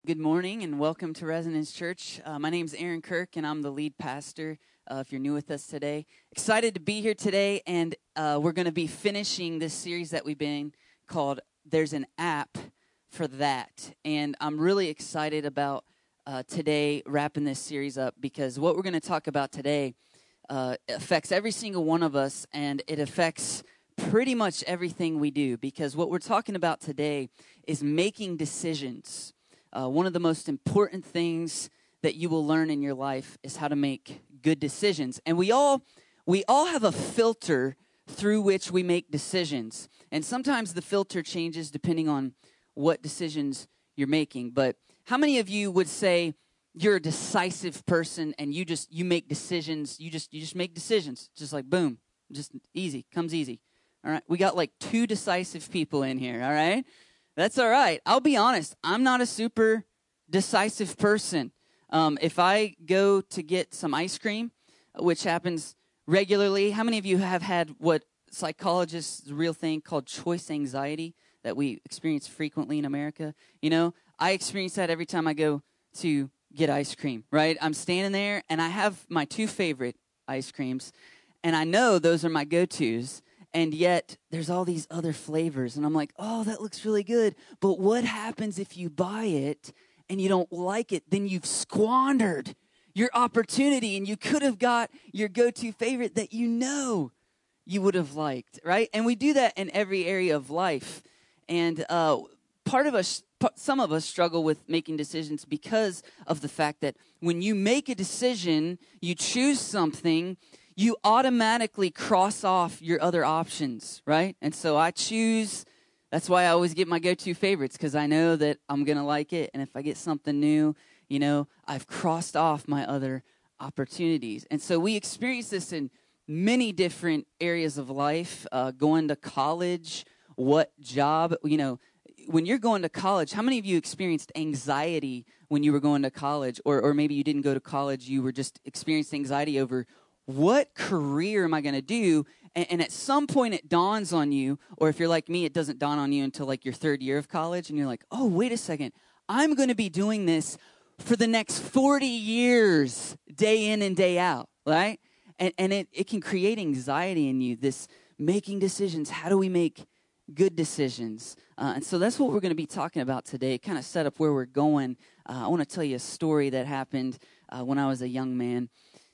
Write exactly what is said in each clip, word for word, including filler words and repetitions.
Good morning and welcome to Resonance Church. Uh, my name is Aaron Kirk and I'm the lead pastor. Uh, if you're new with us today, excited to be here today, and uh, we're going to be finishing this series that we've been called "There's an App for That," and I'm really excited about uh, today wrapping this series up because what we're going to talk about today uh, affects every single one of us, and it affects pretty much everything we do. Because what we're talking about today is making decisions. Uh, one of the most important things that you will learn in your life is how to make good decisions. And we all we all have a filter through which we make decisions. And sometimes the filter changes depending on what decisions you're making. But how many of you would say you're a decisive person and you just you make decisions, you just you just make decisions, just like boom, just easy, comes easy. All right? We got like two decisive people in here, all right? That's all right. I'll be honest. I'm not a super decisive person. Um, if I go to get some ice cream, which happens regularly, how many of you have had what psychologists, the real thing called choice anxiety that we experience frequently in America? You know, I experience that every time I go to get ice cream, right? I'm standing there and I have my two favorite ice creams, and I know those are my go-tos. And yet, there's all these other flavors. And I'm like, oh, that looks really good. But what happens if you buy it and you don't like it? Then you've squandered your opportunity. And you could have got your go-to favorite that you know you would have liked, right? And we do that in every area of life. And uh, part of us, some of us struggle with making decisions because of the fact that when you make a decision, you choose something, you automatically cross off your other options, right? And so I choose, that's why I always get my go-to favorites, because I know that I'm going to like it. And if I get something new, you know, I've crossed off my other opportunities. And so we experience this in many different areas of life, uh, going to college, what job, you know, when you're going to college, how many of you experienced anxiety when you were going to college? Or, or maybe you didn't go to college, you were just experiencing anxiety over what career am I going to do? And, and at some point it dawns on you, or if you're like me, it doesn't dawn on you until like your third year of college, and you're like, oh, wait a second, I'm going to be doing this for the next forty years, day in and day out, right? And, and it, it can create anxiety in you, this making decisions. How do we make good decisions? Uh, and so that's what we're going to be talking about today, kind of set up where we're going. Uh, I want to tell you a story that happened uh, when I was a young man.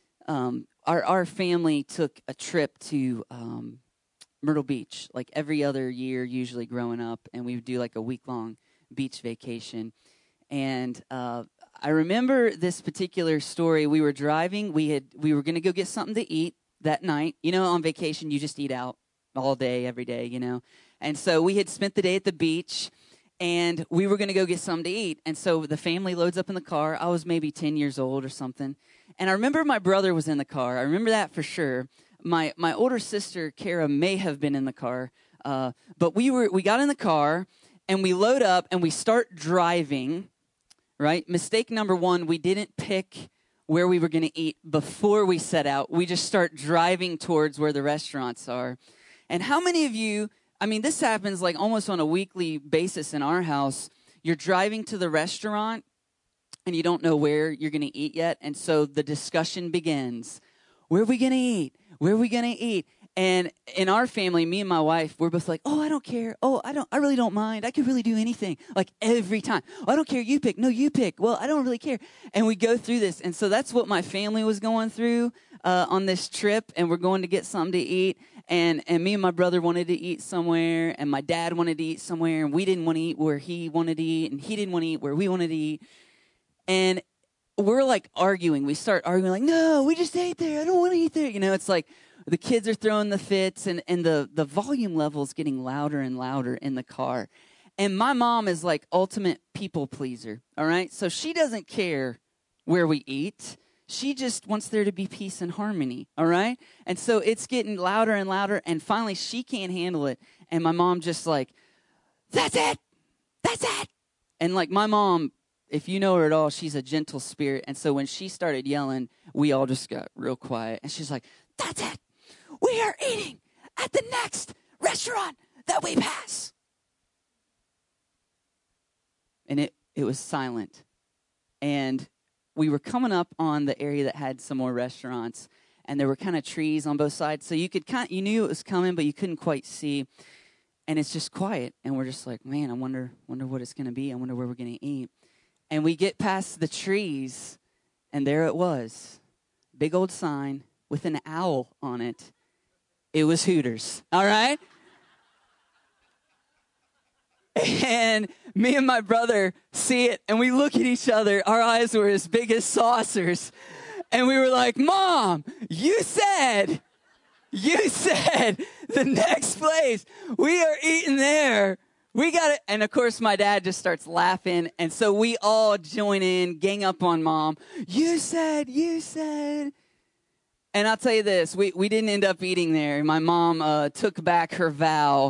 Um, our our family took a trip to um, Myrtle Beach, like every other year, usually growing up, and we would do like a week-long beach vacation. And uh, I remember this particular story. We were driving. We had we were going to go get something to eat that night. You know, on vacation, you just eat out all day, every day, you know. And so we had spent the day at the beach, and we were going to go get something to eat. And so the family loads up in the car. I was maybe ten years old or something. And I remember my brother was in the car. I remember that for sure. My my older sister, Kara, may have been in the car. Uh, but we were we got in the car, and we load up, and we start driving, right? Mistake number one, we didn't pick where we were going to eat before we set out. We just start driving towards where the restaurants are. And how many of you, I mean, this happens like almost on a weekly basis in our house. You're driving to the restaurant, and you don't know where you're going to eat yet. And so the discussion begins. Where are we going to eat? Where are we going to eat? And in our family, me and my wife, we're both like, oh, I don't care. Oh, I don't, I really don't mind. I could really do anything. Like every time. Oh, I don't care. You pick. No, you pick. Well, I don't really care. And we go through this. And so that's what my family was going through uh, on this trip. And we're going to get something to eat. And, and me and my brother wanted to eat somewhere. And my dad wanted to eat somewhere. And we didn't want to eat where he wanted to eat. And he didn't want to eat where we wanted to eat. And we're like arguing. We start arguing like, no, we just ate there. I don't want to eat there. You know, it's like the kids are throwing the fits, and, and the, the volume level is getting louder and louder in the car. And my mom is like ultimate people pleaser, all right? So she doesn't care where we eat. She just wants there to be peace and harmony, all right? And so it's getting louder and louder, and finally she can't handle it. And my mom just like, that's it. That's it. And like my mom, if you know her at all, she's a gentle spirit. And so when she started yelling, we all just got real quiet. And she's like, that's it. We are eating at the next restaurant that we pass. And it, it was silent. And we were coming up on the area that had some more restaurants, and there were kind of trees on both sides. So you could kind you knew it was coming, but you couldn't quite see. And it's just quiet. And we're just like, man, I wonder, wonder what it's going to be. I wonder where we're going to eat. And we get past the trees, and there it was. Big old sign with an owl on it. It was Hooters. All right? And me and my brother see it, and we look at each other. Our eyes were as big as saucers. And we were like, Mom, you said, you said the next place. We are eating there. We got it. And, of course, my dad just starts laughing. And so we all join in, gang up on Mom. You said, you said. And I'll tell you this, we, we didn't end up eating there. My mom uh, took back her vow.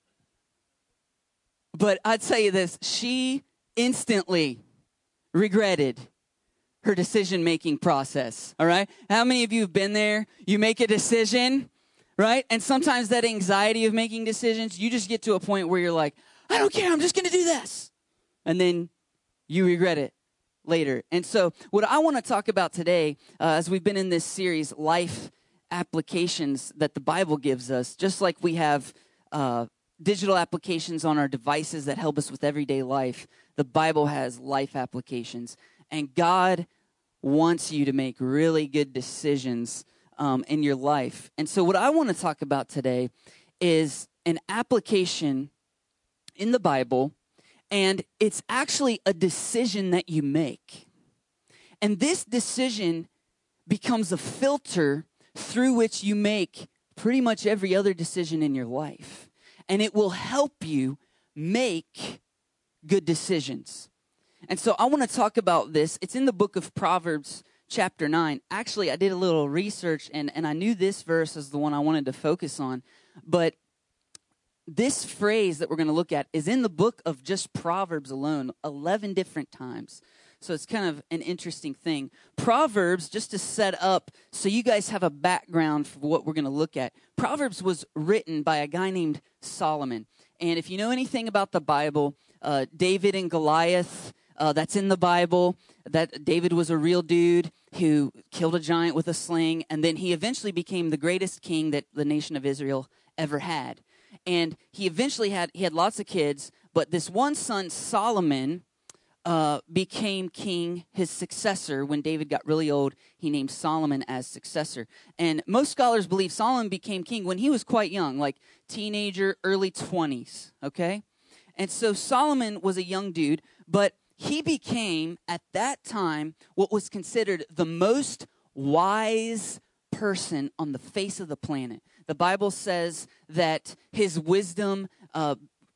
But I'll tell you this, she instantly regretted her decision-making process, all right? How many of you have been there? You make a decision, right? And sometimes that anxiety of making decisions, you just get to a point where you're like, I don't care, I'm just going to do this. And then you regret it later. And so what I want to talk about today, uh, as we've been in this series, life applications that the Bible gives us, just like we have uh, digital applications on our devices that help us with everyday life, the Bible has life applications. And God wants you to make really good decisions um, in your life. And so what I want to talk about today is an application in the Bible, and it's actually a decision that you make. And this decision becomes a filter through which you make pretty much every other decision in your life. And it will help you make good decisions. And so I want to talk about this. It's in the book of Proverbs, chapter nine. Actually, I did a little research, and, and I knew this verse is the one I wanted to focus on. But this phrase that we're going to look at is in the book of just Proverbs alone, eleven different times. So it's kind of an interesting thing. Proverbs, just to set up so you guys have a background for what we're going to look at. Proverbs was written by a guy named Solomon. And if you know anything about the Bible, uh, David and Goliath, uh, that's in the Bible. That David was a real dude who killed a giant with a sling. And then he eventually became the greatest king that the nation of Israel ever had. And he eventually had, he had lots of kids. But this one son, Solomon, Uh, became king, his successor. When David got really old, he named Solomon as successor. And most scholars believe Solomon became king when he was quite young, like teenager, early twenties, okay? And so Solomon was a young dude, but he became, at that time, what was considered the most wise person on the face of the planet. The Bible says that his wisdom uh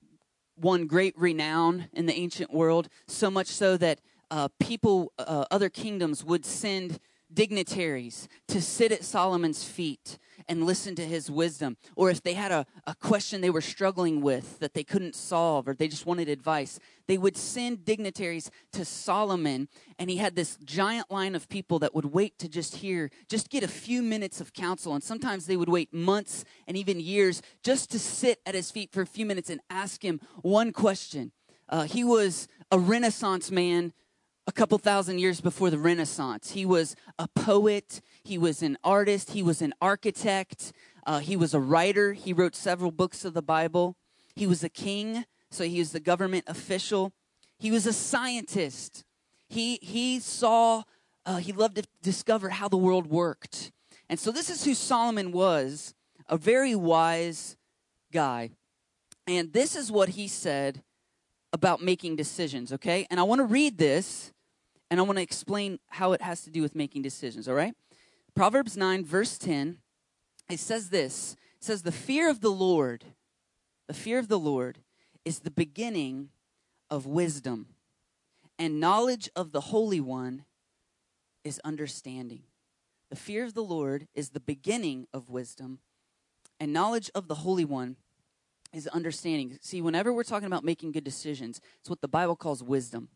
won great renown in the ancient world, so much so that uh, people, uh, other kingdoms would send dignitaries to sit at Solomon's feet and listen to his wisdom. Or if they had a, a question they were struggling with that they couldn't solve, or they just wanted advice, they would send dignitaries to Solomon, and he had this giant line of people that would wait to just hear, just get a few minutes of counsel. And sometimes they would wait months and even years just to sit at his feet for a few minutes and ask him one question. Uh, he was a Renaissance man a couple thousand years before the Renaissance. He was a poet. He was an artist. He was an architect. Uh, he was a writer. He wrote several books of the Bible. He was a king, so he was the government official. He was a scientist. He he saw, uh, he loved to discover how the world worked. And so this is who Solomon was, a very wise guy. And this is what he said about making decisions, okay? And I want to read this, and I want to explain how it has to do with making decisions, all right? Proverbs nine, verse ten, it says this. It says, the fear of the Lord, the fear of the Lord is the beginning of wisdom, and knowledge of the Holy One is understanding. The fear of the Lord is the beginning of wisdom, and knowledge of the Holy One is understanding. See, whenever we're talking about making good decisions, it's what the Bible calls wisdom.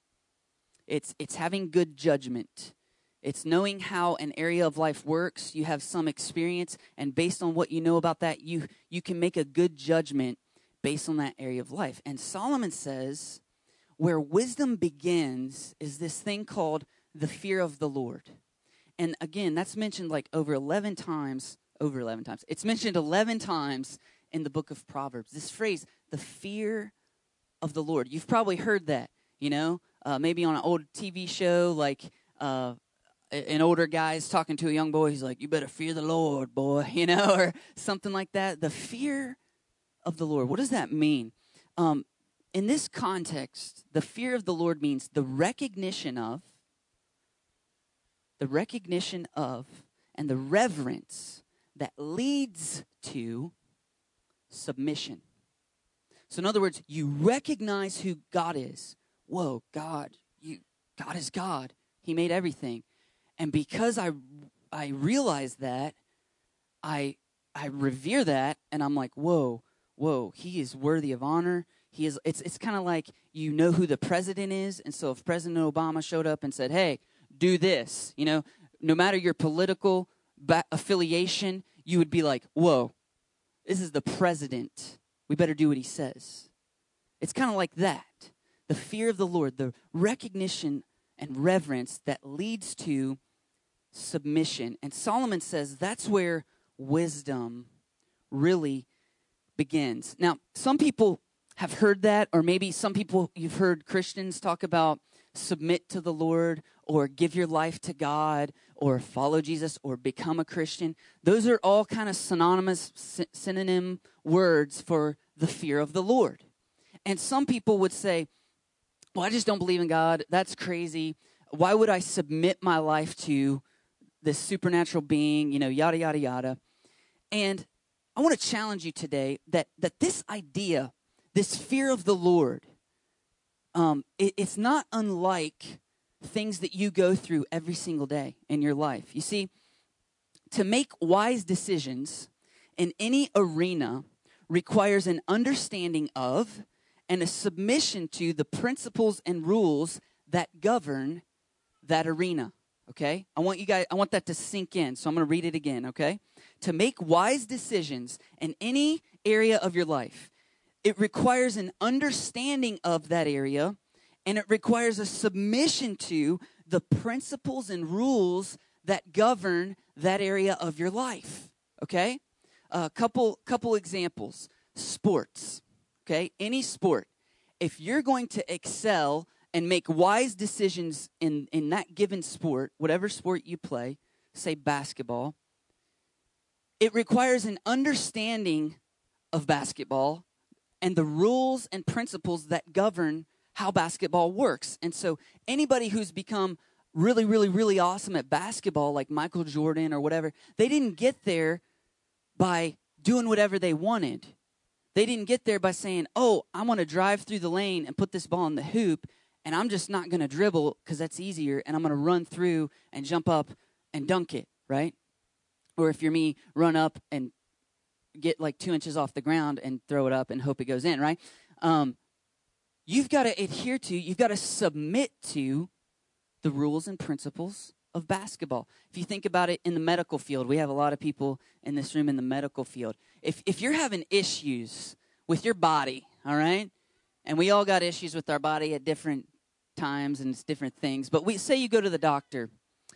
It's it's having good judgment. It's knowing how an area of life works. You have some experience, and based on what you know about that, you you can make a good judgment based on that area of life. And Solomon says, where wisdom begins is this thing called the fear of the Lord. And again, that's mentioned like over eleven times, over eleven times. It's mentioned eleven times in the book of Proverbs. This phrase, the fear of the Lord. You've probably heard that, you know, uh, maybe on an old T V show, like uh, an older guy's talking to a young boy. He's like, you better fear the Lord, boy, you know, or something like that. The fear of the Lord. What does that mean? Um, in this context, the fear of the Lord means the recognition of, the recognition of, and the reverence that leads to submission. So in other words, you recognize who God is. Whoa, God, you, God is God. He made everything. And because I, I realize that, I, I revere that, and I'm like, whoa, whoa, he is worthy of honor. He is. It's, it's kind of like you know who the president is, and so if President Obama showed up and said, hey, do this, you know, no matter your political ba- affiliation, you would be like, whoa, this is the president. We better do what he says. It's kind of like that. The fear of the Lord, the recognition and reverence that leads to submission. And Solomon says that's where wisdom really begins. Now, some people have heard that, or maybe some people, you've heard Christians talk about submit to the Lord, or give your life to God, or follow Jesus, or become a Christian. Those are all kind of synonymous, sy- synonym words for the fear of the Lord. And some people would say, well, I just don't believe in God. That's crazy. Why would I submit my life to this supernatural being, you know, yada, yada, yada. And I want to challenge you today that, that this idea, this fear of the Lord, um, it, it's not unlike things that you go through every single day in your life. You see, to make wise decisions in any arena requires an understanding of and a submission to the principles and rules that govern that arena, okay? I want you guys, I want that to sink in, so I'm going to read it again, okay? To make wise decisions in any area of your life, it requires an understanding of that area, and it requires a submission to the principles and rules that govern that area of your life, okay? A couple, couple examples. Sports, okay? Any sport. If you're going to excel and make wise decisions in, in that given sport, whatever sport you play, say basketball, it requires an understanding of basketball and the rules and principles that govern how basketball works. And so anybody who's become really, really, really awesome at basketball, like Michael Jordan or whatever, they didn't get there by doing whatever they wanted. They didn't get there by saying, oh, I want to drive through the lane and put this ball in the hoop, and I'm just not going to dribble because that's easier, and I'm going to run through and jump up and dunk it, right? Or if you're me, run up and get like two inches off the ground and throw it up and hope it goes in, right? Um, you've got to adhere to, you've got to submit to the rules and principles of basketball. If you think about it in the medical field, we have a lot of people in this room in the medical field. If if you're having issues with your body, all right, and we all got issues with our body at different times and it's different things, but we say you go to the doctor,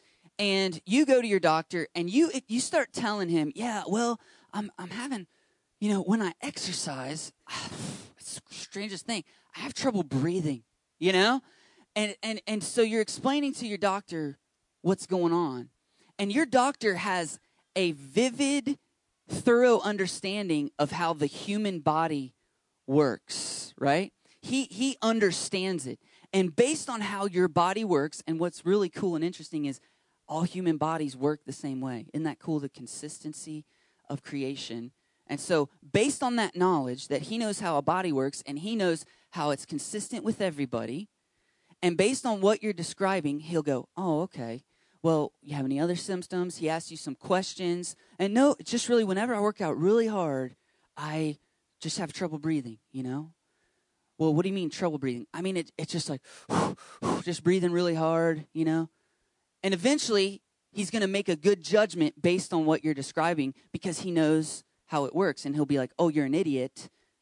and you go to your doctor, and you you start telling him, yeah, well, I'm I'm having, you know, when I exercise, it's the strangest thing, I have trouble breathing, you know, and and and so you're explaining to your doctor what's going on, and your doctor has a vivid, thorough understanding of how the human body works, right? He he understands it. And based on how your body works, and what's really cool and interesting is all human bodies work the same way. Isn't that cool, the consistency of creation? And so based on that knowledge that he knows how a body works, and he knows how it's consistent with everybody, and based on what you're describing, he'll go, oh, okay. Well, you have any other symptoms? He asks you some questions. And no, it's just really whenever I work out really hard, I just have trouble breathing, you know? Well, what do you mean trouble breathing? I mean, it, it's just like, just breathing really hard, you know? And eventually, he's going to make a good judgment based on what you're describing because he knows how it works. And he'll be like, oh, you're an idiot.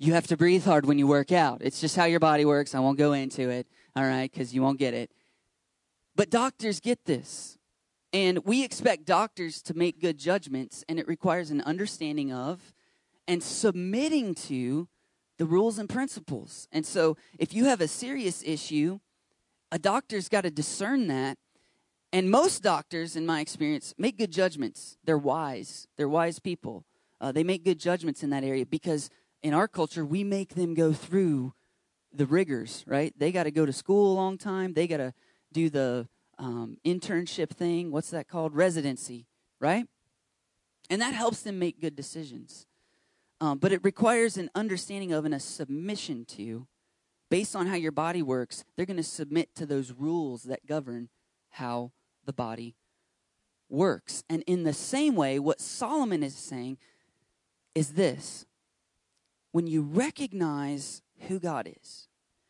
you have to breathe hard when you work out. It's just how your body works. I won't go into it, all right, because you won't get it. But doctors get this. And we expect doctors to make good judgments, and it requires an understanding of and submitting to the rules and principles. And so if you have a serious issue, a doctor's got to discern that. And most doctors, in my experience, make good judgments. They're wise. They're wise people. Uh, they make good judgments in that area because in our culture, we make them go through the rigors, right? They got to go to school a long time. They got to do the um, internship thing. What's that called? Residency, right? And that helps them make good decisions. Um, but it requires an understanding of and a submission to, based on how your body works, they're going to submit to those rules that govern how the body works. And in the same way, what Solomon is saying is this. When you recognize who God is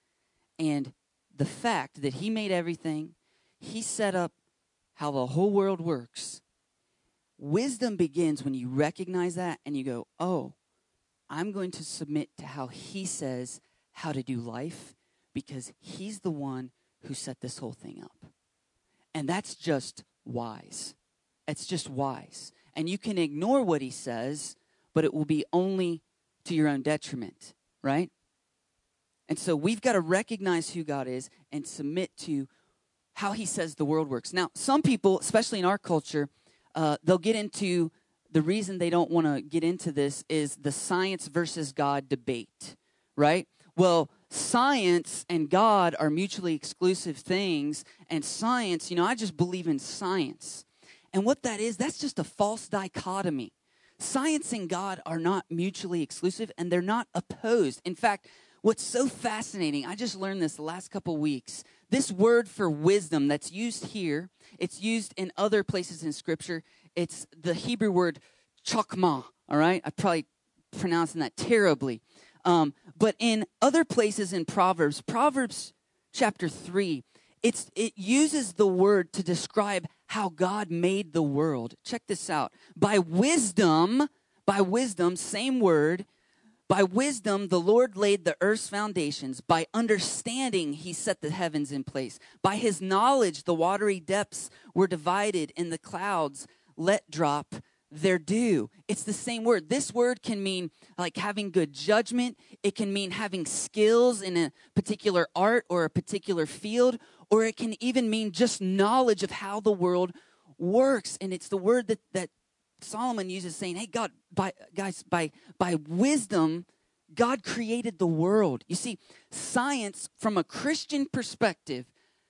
and the fact that he made everything, he set up how the whole world works, wisdom begins when you recognize that and you go, oh, I'm going to submit to how he says how to do life because he's the one who set this whole thing up. And that's just wise. It's just wise. And you can ignore what he says, but it will be only to your own detriment, right? And so we've got to recognize who God is and submit to how he says the world works. Now, some people, especially in our culture, uh, they'll get into, the reason they don't want to get into this is the science versus God debate, right? Well, science and God are mutually exclusive things, and science, you know, I just believe in science. And what that is, that's just a false dichotomy. Science and God are not mutually exclusive, and they're not opposed. In fact, what's so fascinating, I just learned this the last couple weeks, this word for wisdom that's used here, it's used in other places in Scripture. It's the Hebrew word chokmah, all right? I'm probably pronouncing that terribly. Um, but in other places in Proverbs, Proverbs chapter three, it's it uses the word to describe how God made the world. Check this out. By wisdom, by wisdom, same word, by wisdom, the Lord laid the earth's foundations. By understanding, he set the heavens in place. By his knowledge, the watery depths were divided, and the clouds let drop their due. It's the same word. This word can mean like having good judgment. It can mean having skills in a particular art or a particular field, or it can even mean just knowledge of how the world works. And it's the word that, that Solomon uses saying, hey, God, by, guys, by, by wisdom, God created the world. You see, science, from a Christian perspective,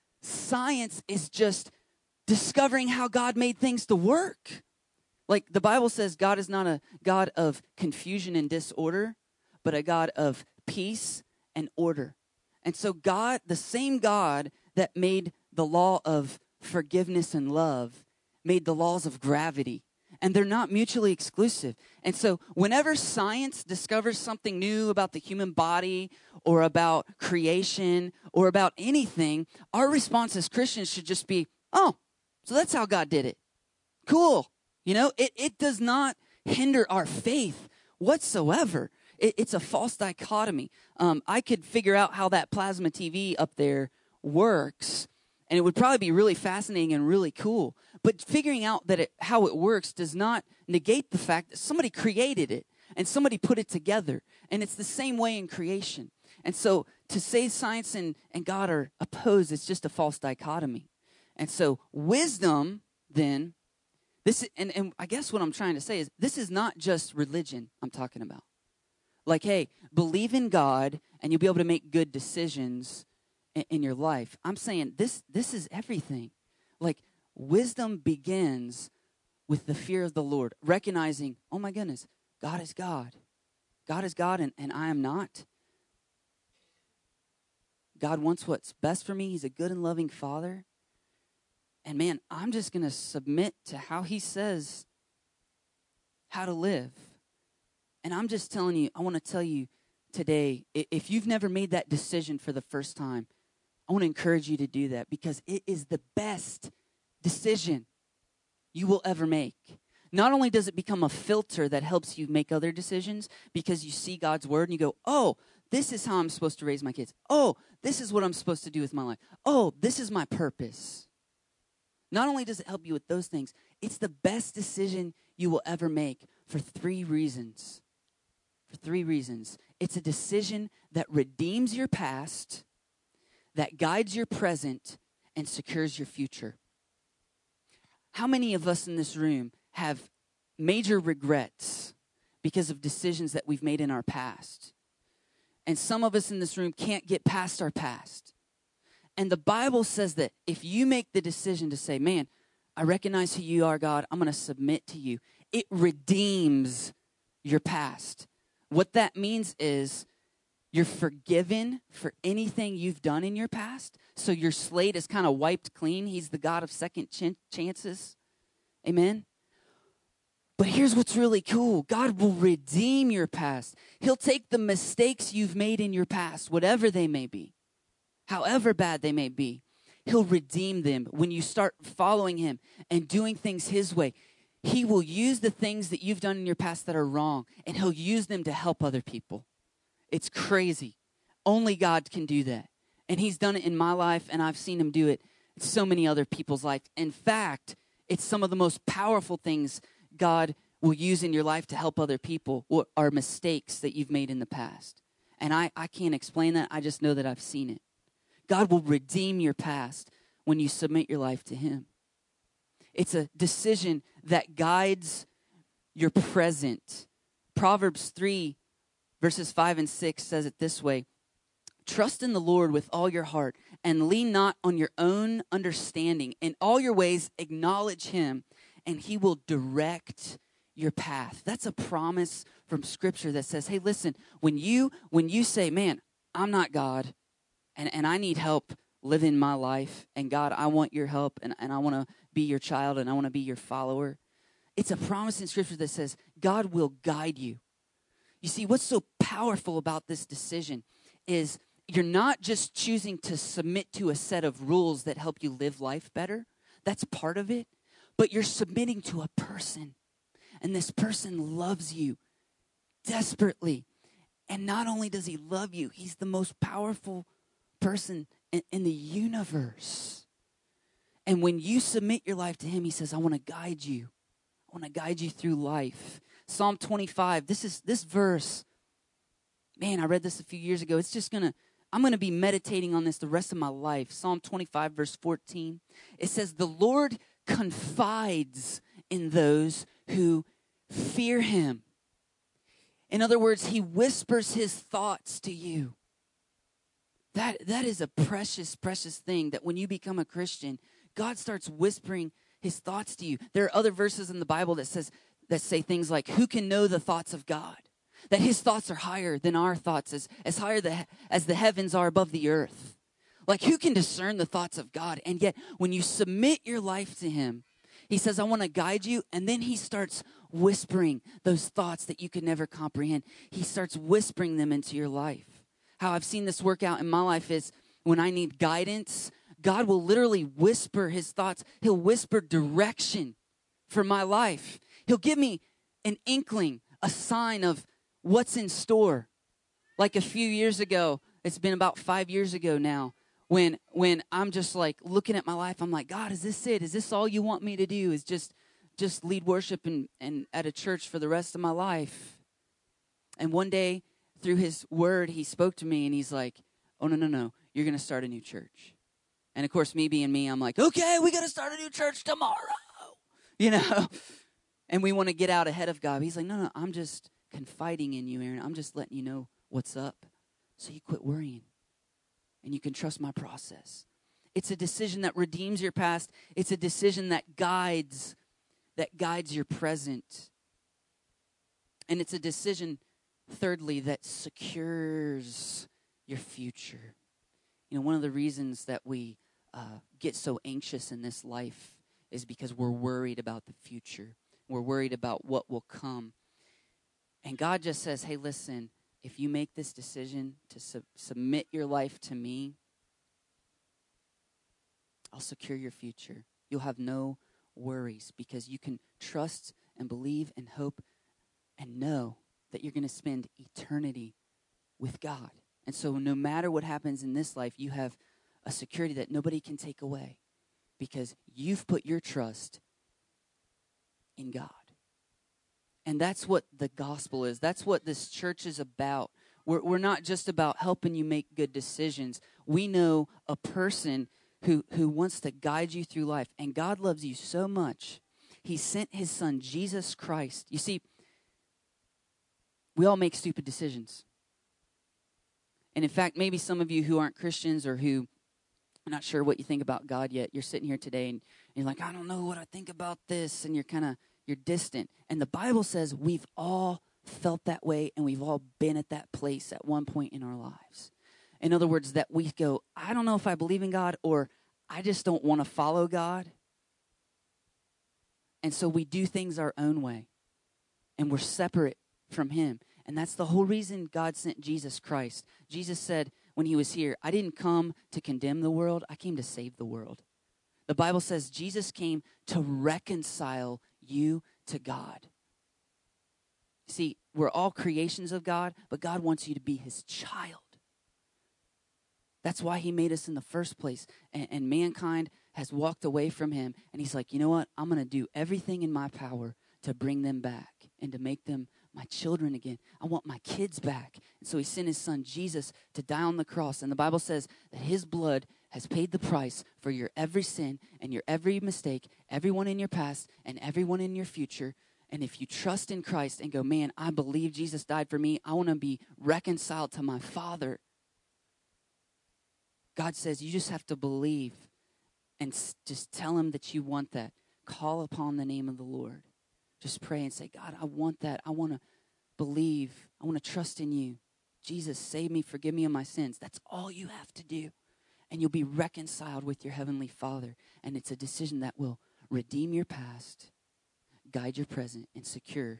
science is just discovering how God made things to work. Like the Bible says, God is not a God of confusion and disorder, but a God of peace and order. And so God, the same God that made the law of forgiveness and love, made the laws of gravity. And they're not mutually exclusive. And so whenever science discovers something new about the human body or about creation or about anything, our response as Christians should just be, oh, so that's how God did it. Cool. You know, it, it does not hinder our faith whatsoever. It, it's a false dichotomy. Um, I could figure out how that plasma T V up there works, and it would probably be really fascinating and really cool. But figuring out that it, how it works does not negate the fact that somebody created it and somebody put it together. And it's the same way in creation. And so to say science and, and God are opposed, it's just a false dichotomy. And so wisdom, then, this and, and I guess what I'm trying to say is this is not just religion I'm talking about. Like, hey, believe in God and you'll be able to make good decisions in, in your life. I'm saying this this is everything. Like, wisdom begins with the fear of the Lord, recognizing, oh my goodness, God is God. God is God and, and I am not. God wants what's best for me. He's a good and loving Father. And man, I'm just going to submit to how he says how to live. And I'm just telling you, I want to tell you today, if you've never made that decision for the first time, I want to encourage you to do that because it is the best decision you will ever make. not only does it become a filter that helps you make other decisions because you see God's word and you go, oh, this is how I'm supposed to raise my kids. Oh, this is what I'm supposed to do with my life. Oh, this is my purpose. Not only does it help you with those things, it's the best decision you will ever make for three reasons. For three reasons. It's a decision that redeems your past, that guides your present, and secures your future. How many of us in this room have major regrets because of decisions that we've made in our past? And some of us in this room can't get past our past. And the Bible says that if you make the decision to say, man, I recognize who you are, God, I'm going to submit to you, it redeems your past. What that means is you're forgiven for anything you've done in your past. So your slate is kind of wiped clean. He's the God of second ch- chances. Amen? But here's what's really cool. God will redeem your past. He'll take the mistakes you've made in your past, whatever they may be, however bad they may be. He'll redeem them when you start following him and doing things his way. He will use the things that you've done in your past that are wrong, and he'll use them to help other people. It's crazy. Only God can do that. And he's done it in my life, and I've seen him do it in so many other people's lives. In fact, it's some of the most powerful things God will use in your life to help other people are mistakes that you've made in the past. And I, I can't explain that. I just know that I've seen it. God will redeem your past when you submit your life to him. It's a decision that guides your present. Proverbs three, verses five and six says it this way. Trust in the Lord with all your heart and lean not on your own understanding. In all your ways acknowledge him, and he will direct your path. That's a promise from Scripture that says, hey, listen, when you when you say, man, I'm not God, and, and I need help living my life, and God, I want your help, and, and I want to be your child, and I want to be your follower. It's a promise in Scripture that says God will guide you. You see, what's so powerful about this decision is you're not just choosing to submit to a set of rules that help you live life better. That's part of it. But you're submitting to a person. And this person loves you desperately. And not only does he love you, he's the most powerful person in, in the universe. And when you submit your life to him, he says, I want to guide you. I want to guide you through life. Psalm twenty-five, this is this verse. Man, I read this a few years ago. It's just going to, I'm going to be meditating on this the rest of my life. Psalm twenty-five, verse fourteen. It says, the Lord confides in those who fear him. In other words, he whispers his thoughts to you. That, that is a precious, precious thing that when you become a Christian, God starts whispering his thoughts to you. There are other verses in the Bible that says that say things like, who can know the thoughts of God? That his thoughts are higher than our thoughts, as, as higher the, as the heavens are above the earth. Like, who can discern the thoughts of God? And yet, when you submit your life to him, he says, I want to guide you. And then he starts whispering those thoughts that you could never comprehend. He starts whispering them into your life. How I've seen this work out in my life is when I need guidance, God will literally whisper his thoughts. He'll whisper direction for my life. He'll give me an inkling, a sign of what's in store. Like a few years ago, it's been about five years ago now, when when I'm just like looking at my life, I'm like, God, is this it? Is this all you want me to do? Is just just lead worship and, and at a church for the rest of my life? And one day, through his word, he spoke to me and he's like, oh, no, no, no, you're going to start a new church. And of course, me being me, I'm like, okay, we got to start a new church tomorrow, you know? And we want to get out ahead of God. He's like, no, no, I'm just confiding in you, Aaron. I'm just letting you know what's up. So you quit worrying. And you can trust my process. It's a decision that redeems your past. It's a decision that guides, that guides your present. And it's a decision, thirdly, that secures your future. You know, one of the reasons that we uh, get so anxious in this life is because we're worried about the future. We're worried about what will come. And God just says, hey, listen, if you make this decision to sub- submit your life to me, I'll secure your future. You'll have no worries because you can trust and believe and hope and know that you're going to spend eternity with God. And so no matter what happens in this life, you have a security that nobody can take away because you've put your trust in God. And that's what the gospel is. That's what this church is about. We're, we're not just about helping you make good decisions. We know a person who, who wants to guide you through life. And God loves you so much, he sent his son, Jesus Christ. You see, we all make stupid decisions. And in fact, maybe some of you who aren't Christians or who are not sure what you think about God yet, you're sitting here today and you're like, I don't know what I think about this. And you're kind of, you're distant. And the Bible says we've all felt that way and we've all been at that place at one point in our lives. In other words, that we go, I don't know if I believe in God or I just don't want to follow God. And so we do things our own way and we're separate from him. And that's the whole reason God sent Jesus Christ. Jesus said when he was here, I didn't come to condemn the world. I came to save the world. The Bible says Jesus came to reconcile you to God. See, we're all creations of God, but God wants you to be his child. That's why he made us in the first place. And, and mankind has walked away from him. And he's like, you know what? I'm going to do everything in my power to bring them back and to make them my children again. I want my kids back. And so he sent his son Jesus to die on the cross. And the Bible says that his blood has paid the price for your every sin and your every mistake, everyone in your past and everyone in your future. And if you trust in Christ and go, man, I believe Jesus died for me. I want to be reconciled to my Father. God says you just have to believe and just tell him that you want that. Call upon the name of the Lord. Just pray and say, God, I want that. I want to believe. I want to trust in you. Jesus, save me, forgive me of my sins. That's all you have to do. And you'll be reconciled with your heavenly Father. And it's a decision that will redeem your past, guide your present, and secure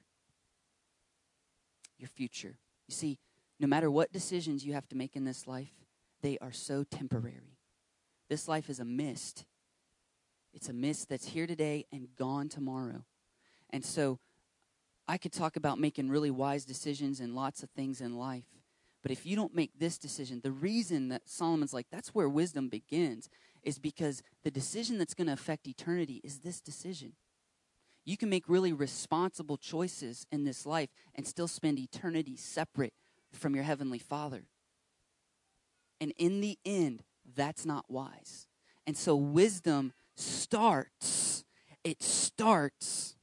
your future. You see, no matter what decisions you have to make in this life, they are so temporary. This life is a mist. It's a mist that's here today and gone tomorrow. And so I could talk about making really wise decisions and lots of things in life. But if you don't make this decision, the reason that Solomon's like, that's where wisdom begins, is because the decision that's going to affect eternity is this decision. You can make really responsible choices in this life and still spend eternity separate from your heavenly Father. And in the end, that's not wise. And so wisdom starts, it starts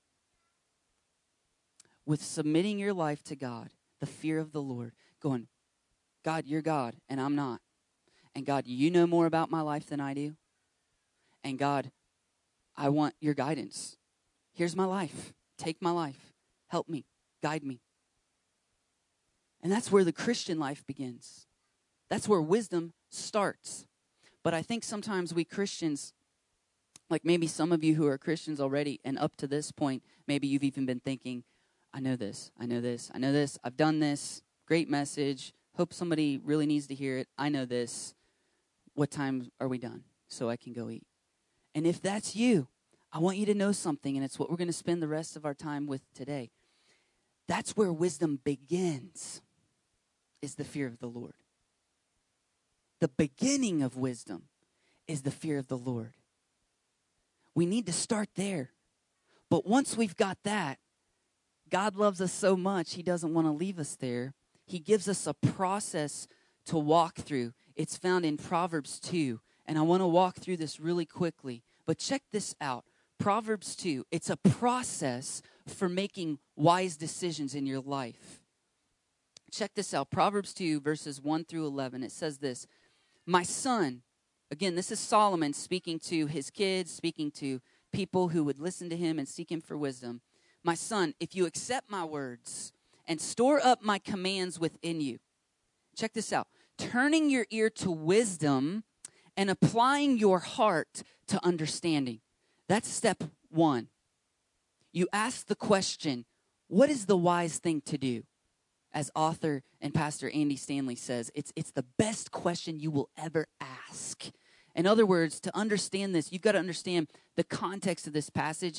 with submitting your life to God, the fear of the Lord, going, God, you're God, and I'm not. And God, you know more about my life than I do. And God, I want your guidance. Here's my life. Take my life. Help me. Guide me. And that's where the Christian life begins. That's where wisdom starts. But I think sometimes we Christians, like maybe some of you who are Christians already, and up to this point, maybe you've even been thinking, I know this, I know this, I know this, I've done this, great message, hope somebody really needs to hear it, I know this, what time are we done so I can go eat? And if that's you, I want you to know something, and it's what we're going to spend the rest of our time with today. That's where wisdom begins, is the fear of the Lord. The beginning of wisdom is the fear of the Lord. We need to start there. But once we've got that, God loves us so much, he doesn't want to leave us there. He gives us a process to walk through. It's found in Proverbs two, and I want to walk through this really quickly. But check this out. Proverbs two, it's a process for making wise decisions in your life. Check this out. Proverbs two, verses one through eleven. It says this, my son, again, this is Solomon speaking to his kids, speaking to people who would listen to him and seek him for wisdom. My son, if you accept my words and store up my commands within you. Check this out. Turning your ear to wisdom and applying your heart to understanding. That's step one. You ask the question, what is the wise thing to do? As author and pastor Andy Stanley says, it's, it's the best question you will ever ask. In other words, to understand this, you've got to understand the context of this passage.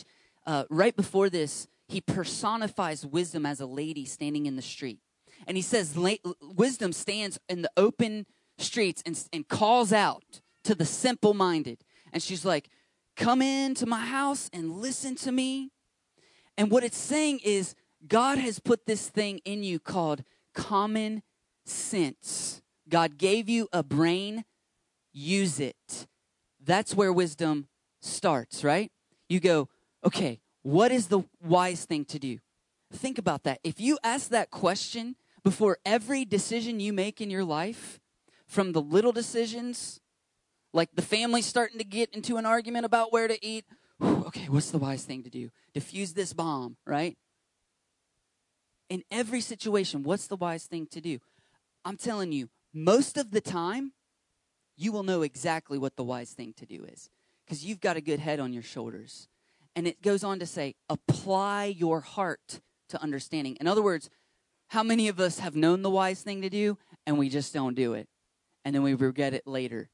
uh, right before this, he personifies wisdom as a lady standing in the street. And he says la- wisdom stands in the open streets and, and calls out to the simple-minded. And she's like, come into my house and listen to me. And what it's saying is God has put this thing in you called common sense. God gave you a brain, use it. That's where wisdom starts, right? You go, okay, what is the wise thing to do? Think about that. If you ask that question before every decision you make in your life, from the little decisions, like the family starting to get into an argument about where to eat, whew, okay, what's the wise thing to do? Diffuse this bomb, right? In every situation, what's the wise thing to do? I'm telling you, most of the time, you will know exactly what the wise thing to do is because you've got a good head on your shoulders. And it goes on to say, apply your heart to understanding. In other words, how many of us have known the wise thing to do and we just don't do it? And then we regret it later.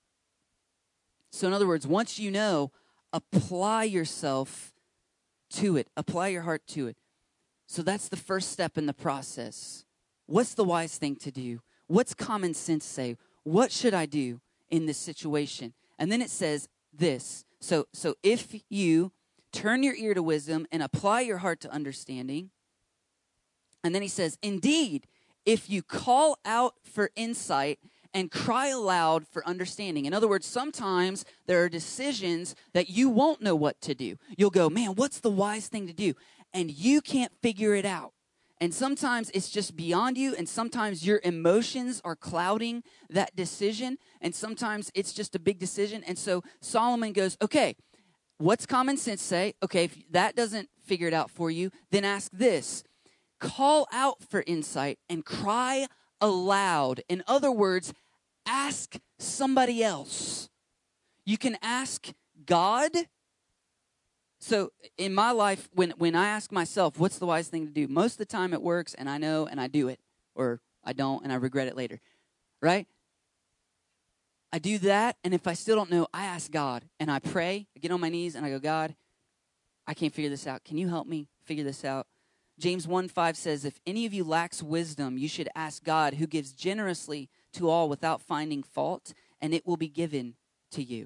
So in other words, once you know, apply yourself to it. Apply your heart to it. So that's the first step in the process. What's the wise thing to do? What's common sense say? What should I do in this situation? And then it says this. So, so if you turn your ear to wisdom and apply your heart to understanding, and then he says, indeed, if you call out for insight and cry aloud for understanding. In other words, sometimes there are decisions that you won't know what to do. You'll go, man, what's the wise thing to do? And you can't figure it out. And sometimes it's just beyond you, and sometimes your emotions are clouding that decision, and sometimes it's just a big decision. And so Solomon goes, okay, what's common sense say? Okay, if that doesn't figure it out for you, then ask this. Call out for insight and cry aloud. In other words, ask somebody else. You can ask God. So in my life, when, when I ask myself, what's the wise thing to do? Most of the time it works, and I know, and I do it. Or I don't, and I regret it later. Right? I do that, and if I still don't know, I ask God. And I pray, I get on my knees, and I go, God, I can't figure this out. Can you help me figure this out? James one five says, if any of you lacks wisdom, you should ask God, who gives generously to all without finding fault, and it will be given to you.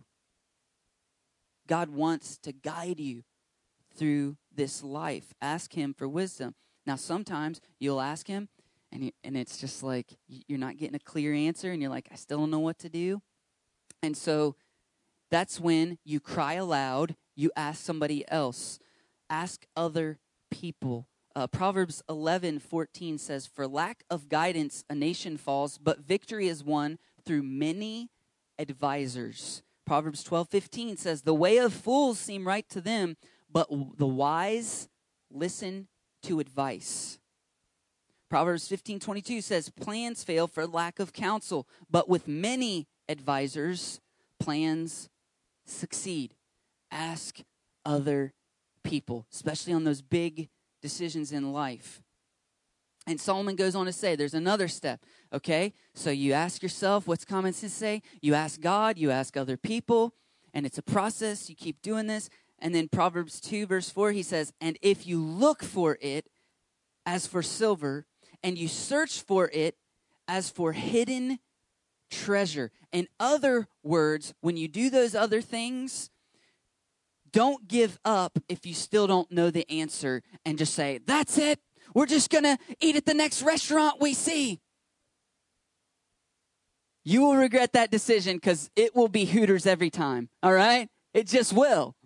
God wants to guide you through this life. Ask him for wisdom. Now, sometimes you'll ask him, and, you, and it's just like you're not getting a clear answer, and you're like, I still don't know what to do. And so that's when you cry aloud, you ask somebody else. Ask other people. Uh, Proverbs eleven fourteen says, for lack of guidance, a nation falls, but victory is won through many advisors. Proverbs twelve fifteen says, the way of fools seem right to them, but the wise listen to advice. Proverbs fifteen twenty-two says, plans fail for lack of counsel, but with many advisors, plans succeed. Ask other people, especially on those big decisions in life. And Solomon goes on to say, there's another step, okay? So you ask yourself, what's common sense say? You ask God, you ask other people, and it's a process. You keep doing this. And then Proverbs two, verse four, he says, and if you look for it as for silver, and you search for it as for hidden treasure. In other words, when you do those other things, don't give up if you still don't know the answer and just say, that's it. We're just going to eat at the next restaurant we see. You will regret that decision because it will be Hooters every time, all right? It just will.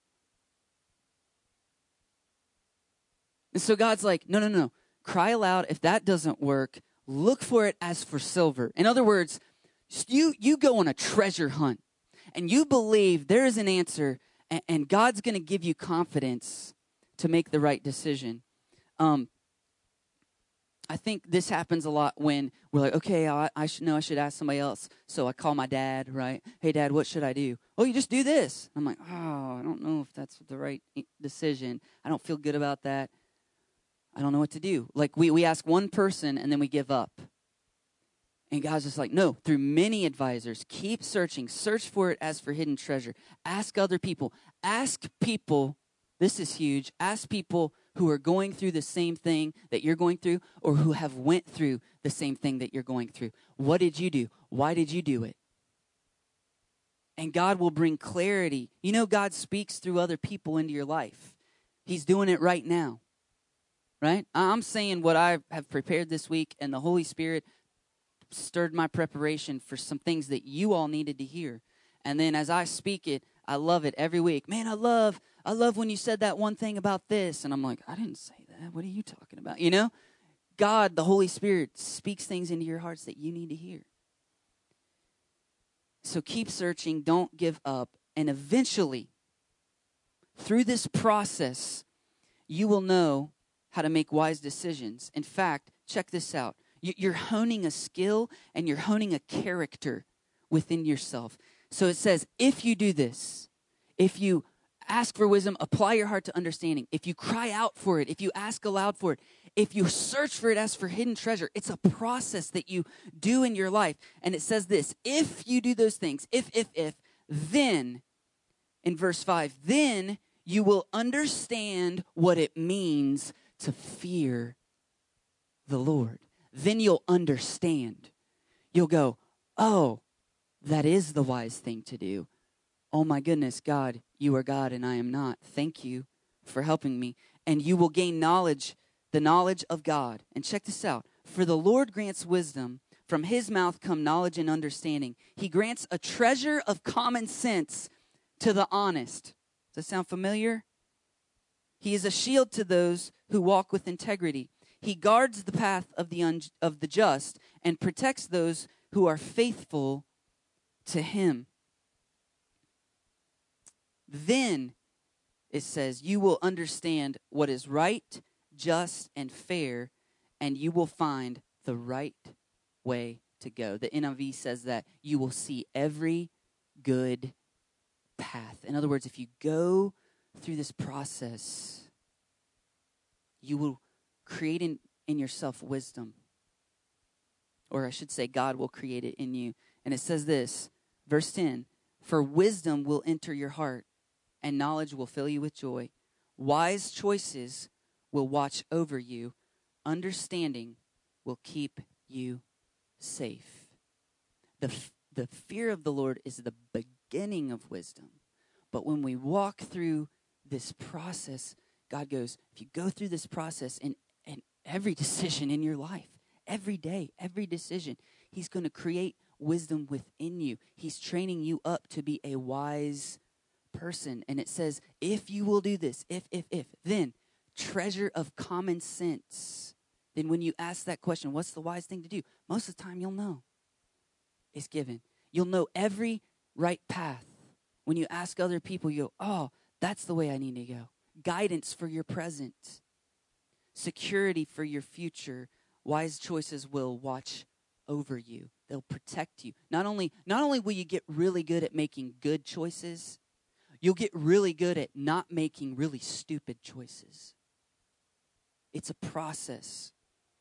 And so God's like, no, no, no. Cry aloud. If that doesn't work, look for it as for silver. In other words, you, you go on a treasure hunt and you believe there is an answer and, and God's going to give you confidence to make the right decision. Um, I think this happens a lot when we're like, okay, I, I should know I should ask somebody else. So I call my dad, right? Hey, Dad, what should I do? Oh, you just do this. I'm like, oh, I don't know if that's the right decision. I don't feel good about that. I don't know what to do. Like we, we ask one person and then we give up. And God's just like, no, through many advisors, keep searching. Search for it as for hidden treasure. Ask other people. Ask people This is huge. Ask people who are going through the same thing that you're going through or who have went through the same thing that you're going through. What did you do? Why did you do it? And God will bring clarity. You know, God speaks through other people into your life. He's doing it right now, right? I'm saying what I have prepared this week, and the Holy Spirit stirred my preparation for some things that you all needed to hear. And then as I speak it, I love it every week. Man, I love, I love when you said that one thing about this. And I'm like, I didn't say that. What are you talking about? You know, God, the Holy Spirit, speaks things into your hearts that you need to hear. So keep searching, don't give up, and eventually, through this process, you will know how to make wise decisions. In fact, check this out. You're honing a skill and you're honing a character within yourself. So it says, if you do this, if you ask for wisdom, apply your heart to understanding, if you cry out for it, if you ask aloud for it, if you search for it as for hidden treasure, it's a process that you do in your life. And it says this, if you do those things, if, if, if, then, in verse five, then you will understand what it means to fear the Lord. Then you'll understand. You'll go, oh, that is the wise thing to do. Oh my goodness, God, you are God and I am not. Thank you for helping me. And you will gain knowledge, the knowledge of God. And check this out. For the Lord grants wisdom. From his mouth come knowledge and understanding. He grants a treasure of common sense to the honest. Does that sound familiar? He is a shield to those who walk with integrity. He guards the path of the un- of the just and protects those who are faithful to him. Then, it says, you will understand what is right, just, and fair, and you will find the right way to go. The N I V says that you will see every good path. In other words, if you go through this process, you will create in, in yourself wisdom. Or I should say, God will create it in you. And it says this, verse ten, for wisdom will enter your heart, and knowledge will fill you with joy. Wise choices will watch over you. Understanding will keep you safe. The, the fear of the Lord is the beginning of wisdom. But when we walk through this process, God goes, if you go through this process in, in every decision in your life, every day, every decision, he's going to create wisdom within you. He's training you up to be a wise person. And it says, if you will do this, if, if, if, then treasure of common sense. Then when you ask that question, what's the wise thing to do? Most of the time you'll know. It's given. You'll know every right path. When you ask other people, you go, oh, that's the way I need to go. Guidance for your present. Security for your future. Wise choices will watch over you. They'll protect you. Not only, not only will you get really good at making good choices, you'll get really good at not making really stupid choices. It's a process.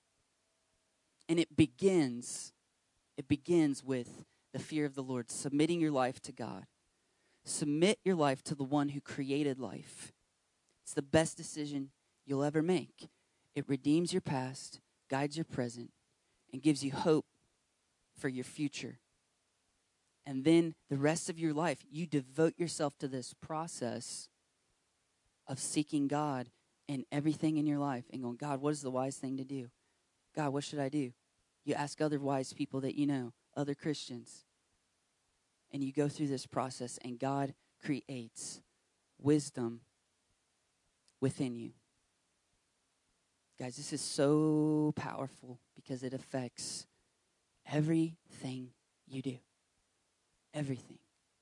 And it begins, it begins with the fear of the Lord, submitting your life to God. Submit your life to the one who created life. It's the best decision you'll ever make. It redeems your past, guides your present, and gives you hope for your future. And then the rest of your life, you devote yourself to this process of seeking God in everything in your life and going, God, what is the wise thing to do? God, what should I do? You ask other wise people that you know, other Christians, and you go through this process, and God creates wisdom within you. Guys, this is so powerful because it affects everything you do. Everything.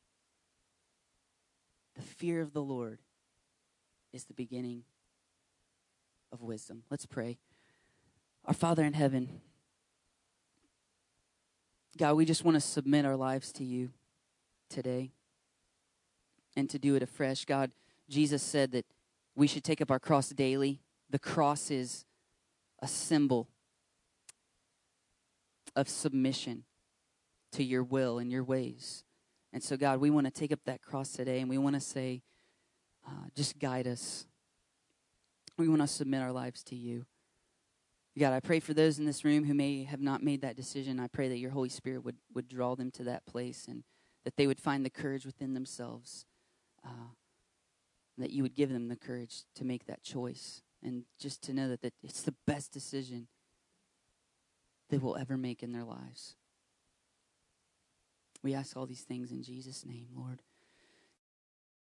The fear of the Lord is the beginning of wisdom. Let's pray. Our Father in heaven, God, we just want to submit our lives to you today and to do it afresh. God, Jesus said that we should take up our cross daily. The cross is a symbol of submission to your will and your ways. And so, God, we want to take up that cross today, and we want to say, Uh, just guide us. We want to submit our lives to you. God, I pray for those in this room who may have not made that decision. I pray that your Holy Spirit would, would draw them to that place and that they would find the courage within themselves, uh, that you would give them the courage to make that choice and just to know that, that it's the best decision they will ever make in their lives. We ask all these things in Jesus' name, Lord.